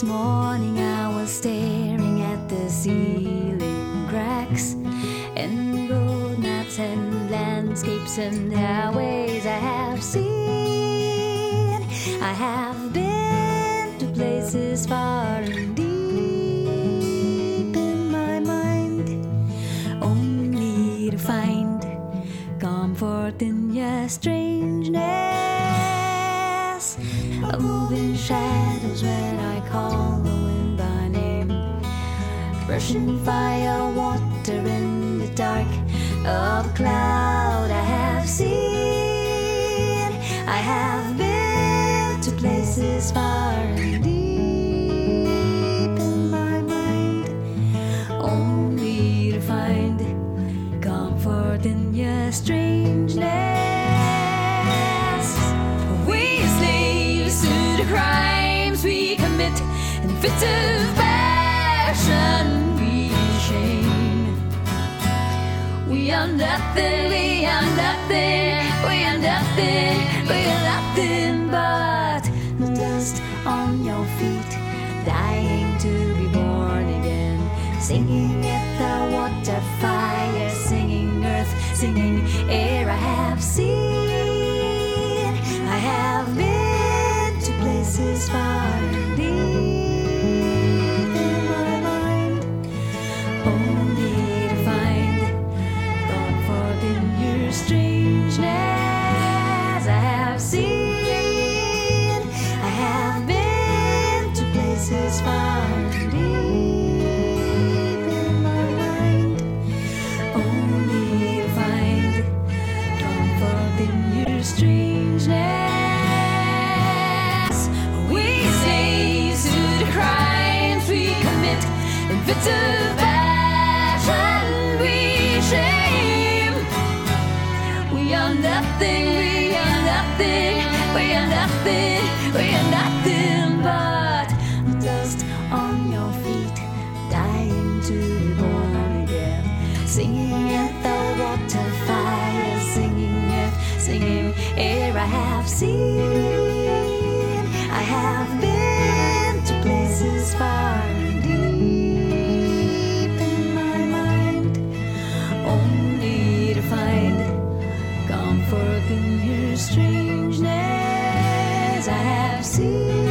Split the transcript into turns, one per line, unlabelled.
This morning I was staring at the ceiling cracks and road maps and landscapes and highways I have seen. I have been to places far and deep in my mind, only to find comfort in your strangeness. A moving shadows when I call the wind by name, brushing fire water in the dark of a cloud I have seen. I have been to places far and deep in my mind, only to find comfort in your strangeness. Crimes we commit in fits of passion we shame. We are nothing, we are nothing, we are nothing, we are nothing but the dust on your feet, dying to be born again. Singing at the water, fire, singing earth, singing air I have seen. I have been places far and deep in my mind, only to find comfort in your strangeness. I have seen, I have been to places far and deep in my mind, only to find comfort in your strangeness. Fits of passion we shame. We are nothing, we are nothing, we are nothing, we are nothing but the dust on your feet, dying to be born again. Singing at the water, fire, singing earth, singing air I have seen. I have been to places far and deep, comfort in your strangeness. I have seen.